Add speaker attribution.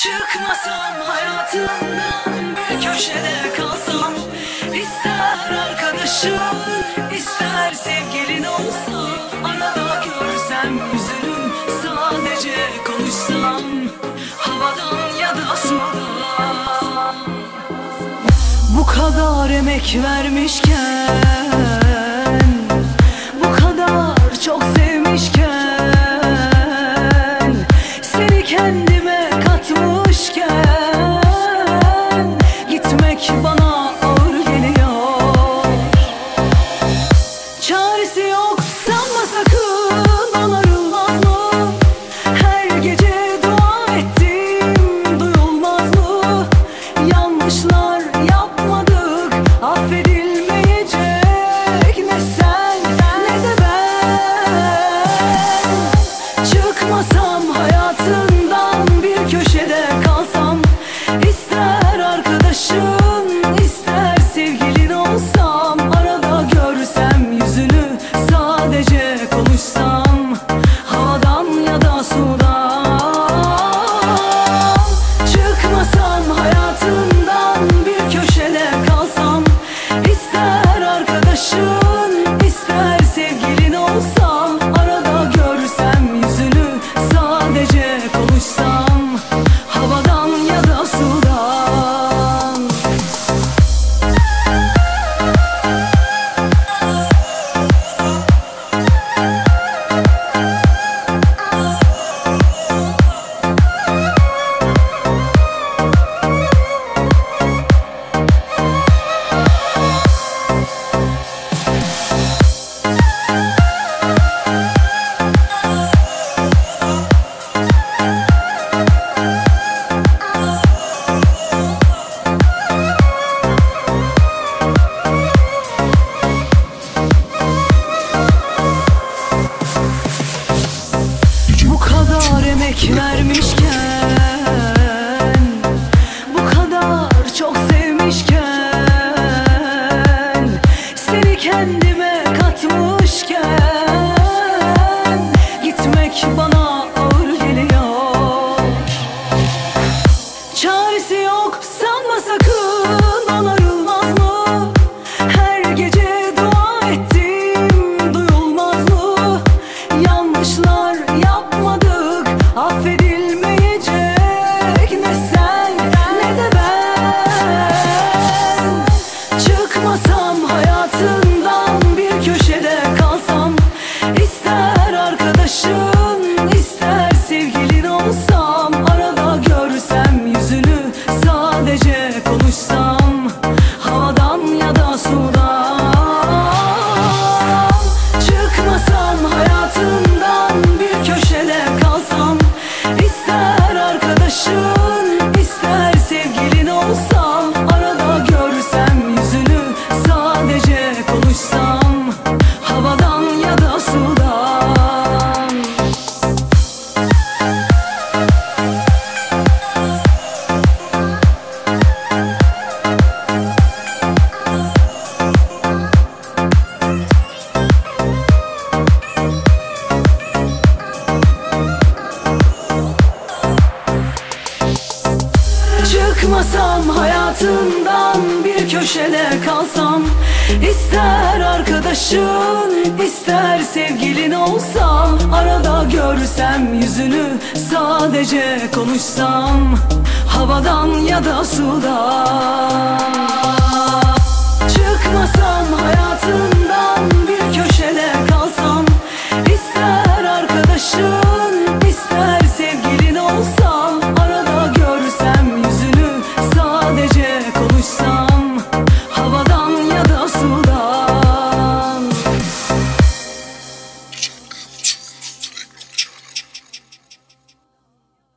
Speaker 1: Çıkmasam hayatından, bir köşede kalsam, İster arkadaşım, ister sevgilin olsa, arada görsem yüzünü, sadece konuşsam, havadan ya da sudan. Bu kadar emek vermişken, bu kadar çok sevmişken, seni kendime katmışken, gitmek bana ağır geliyor. Çaresi yok sanma sakın, onarılmaz mı? Her gece dua ettim, duyulmaz mı? Yanlışlar yapmadık, affedilmeyecek. Ne sen ne de ben. Çıkmasam hayatından, bir köşede kalsam, ister arkadaşın, ister sevgilin olsam, arada görsem yüzünü, sadece konuşsam, havadan ya da sudan. Çıkmasam hayatından, bir köşede kalsam, ister arkadaşın, ister sevgilin olsam, arada görsem yüzünü, sadece konuşsam, havadan ya da sudan. Bu kadar emek vermişken, bu kadar çok sevmişken, seni kendime katmışken, gitmek bana ağır geliyor. Çaresi yok sanma sakın, onarılmaz mı? Her gece dua ettim, duyulmaz mı? Yanlışlar yapmadık, affedilmeyecek. Ne sen ne de ben. Çıkmasam hayatından, bir köşede kalsam, ister arkadaşın, ister sevgilin olsam, arada görsem yüzünü, sadece konuşsam, havadan ya da sudan. Çıkmasam hayatından, bir köşede kalsam, ister arkadaşın, ister sevgilin olsam, arada görsem yüzünü, sadece konuşsam, havadan ya da sudan. Çıkmasam hayatından, bir köşede kalsam, ister arkadaşın, ister sevgilin olsam, arada görsem yüzünü, sadece konuşsam, havadan ya da sudan. Çıkmasam hayatından,